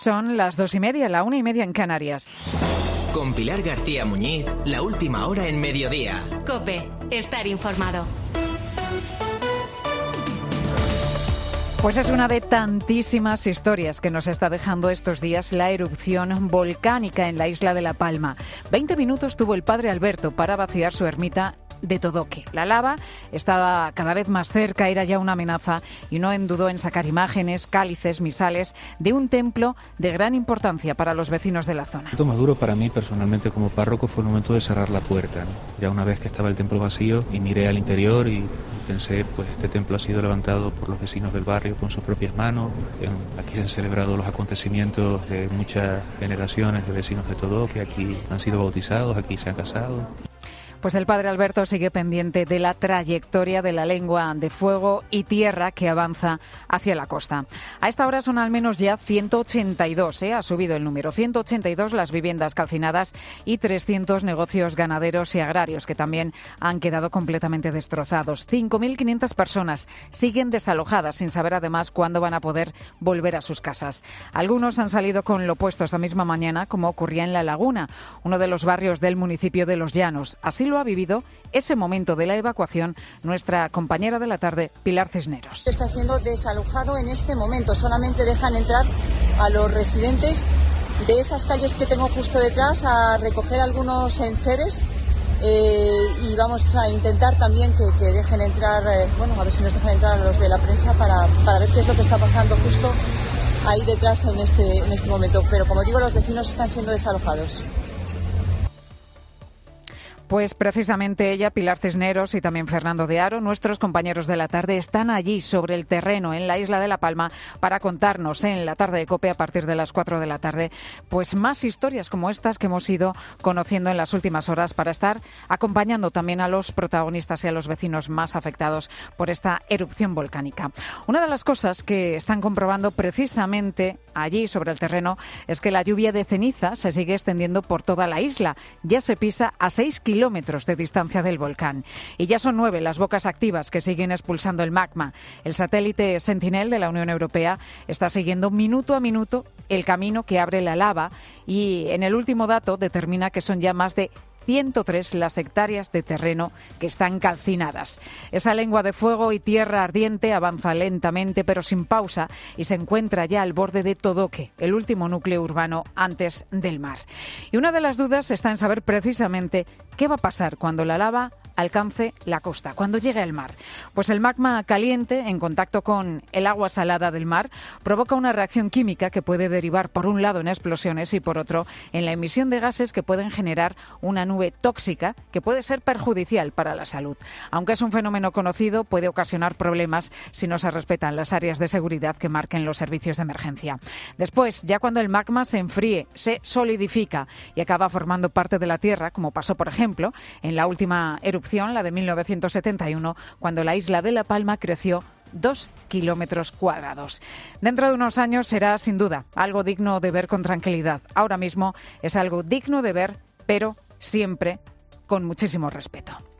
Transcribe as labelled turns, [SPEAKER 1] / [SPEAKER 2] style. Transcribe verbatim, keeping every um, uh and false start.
[SPEAKER 1] Son las dos y media, la una y media en Canarias.
[SPEAKER 2] Con Pilar García Muñiz, la última hora en mediodía.
[SPEAKER 3] COPE, estar informado.
[SPEAKER 1] Pues es una de tantísimas historias que nos está dejando estos días la erupción volcánica en la isla de La Palma. Veinte minutos tuvo el padre Alberto para vaciar su ermita de Todoque. La lava estaba cada vez más cerca, era ya una amenaza y no dudó en sacar imágenes, cálices, misales de un templo de gran importancia para los vecinos de la zona.
[SPEAKER 4] Lo más duro para mí personalmente como párroco fue el momento de cerrar la puerta, ¿no? Ya una vez que estaba el templo vacío y miré al interior y pensé, pues este templo ha sido levantado por los vecinos del barrio con sus propias manos. Aquí se han celebrado los acontecimientos de muchas generaciones de vecinos de Todoque, aquí han sido bautizados, aquí se han casado.
[SPEAKER 1] Pues el padre Alberto sigue pendiente de la trayectoria de la lengua de fuego y tierra que avanza hacia la costa. A esta hora son al menos ya ciento ochenta y dos, ¿eh? Ha subido el número, ciento ochenta y dos las viviendas calcinadas y trescientos negocios ganaderos y agrarios que también han quedado completamente destrozados. cinco mil quinientas personas siguen desalojadas sin saber además cuándo van a poder volver a sus casas. Algunos han salido con lo opuesto esta misma mañana, como ocurría en La Laguna, uno de los barrios del municipio de Los Llanos. Así lo ha vivido ese momento de la evacuación nuestra compañera de la tarde, Pilar Cisneros.
[SPEAKER 5] Está siendo desalojado en este momento. Solamente dejan entrar a los residentes de esas calles que tengo justo detrás a recoger algunos enseres eh, y vamos a intentar también que, que dejen entrar, eh, bueno, a ver si nos dejan entrar a los de la prensa para, para ver qué es lo que está pasando justo ahí detrás en este, en este momento. Pero como digo, los vecinos están siendo desalojados.
[SPEAKER 1] Pues precisamente ella, Pilar Cisneros y también Fernando de Aro, nuestros compañeros de la tarde, están allí sobre el terreno en la isla de La Palma para contarnos en la tarde de COPE a partir de las cuatro de la tarde, pues más historias como estas que hemos ido conociendo en las últimas horas para estar acompañando también a los protagonistas y a los vecinos más afectados por esta erupción volcánica. Una de las cosas que están comprobando precisamente allí sobre el terreno es que la lluvia de ceniza se sigue extendiendo por toda la isla. Ya se pisa a seis kilómetros kilómetros de distancia del volcán. Y ya son nueve las bocas activas que siguen expulsando el magma. El satélite Sentinel de la Unión Europea está siguiendo minuto a minuto el camino que abre la lava y en el último dato determina que son ya más de ciento tres las hectáreas de terreno que están calcinadas. Esa lengua de fuego y tierra ardiente avanza lentamente pero sin pausa y se encuentra ya al borde de Todoque, el último núcleo urbano antes del mar. Y una de las dudas está en saber precisamente qué va a pasar cuando la lava alcance la costa, cuando llegue al mar. Pues el magma caliente, en contacto con el agua salada del mar, provoca una reacción química que puede derivar por un lado en explosiones y por otro en la emisión de gases que pueden generar una nube tóxica que puede ser perjudicial para la salud. Aunque es un fenómeno conocido, puede ocasionar problemas si no se respetan las áreas de seguridad que marquen los servicios de emergencia. Después, ya cuando el magma se enfríe, se solidifica y acaba formando parte de la Tierra, como pasó, por ejemplo, en la última erupción, la de mil novecientos setenta y uno, cuando la isla de La Palma creció dos kilómetros cuadrados. Dentro de unos años será, sin duda, algo digno de ver con tranquilidad. Ahora mismo es algo digno de ver, pero siempre con muchísimo respeto.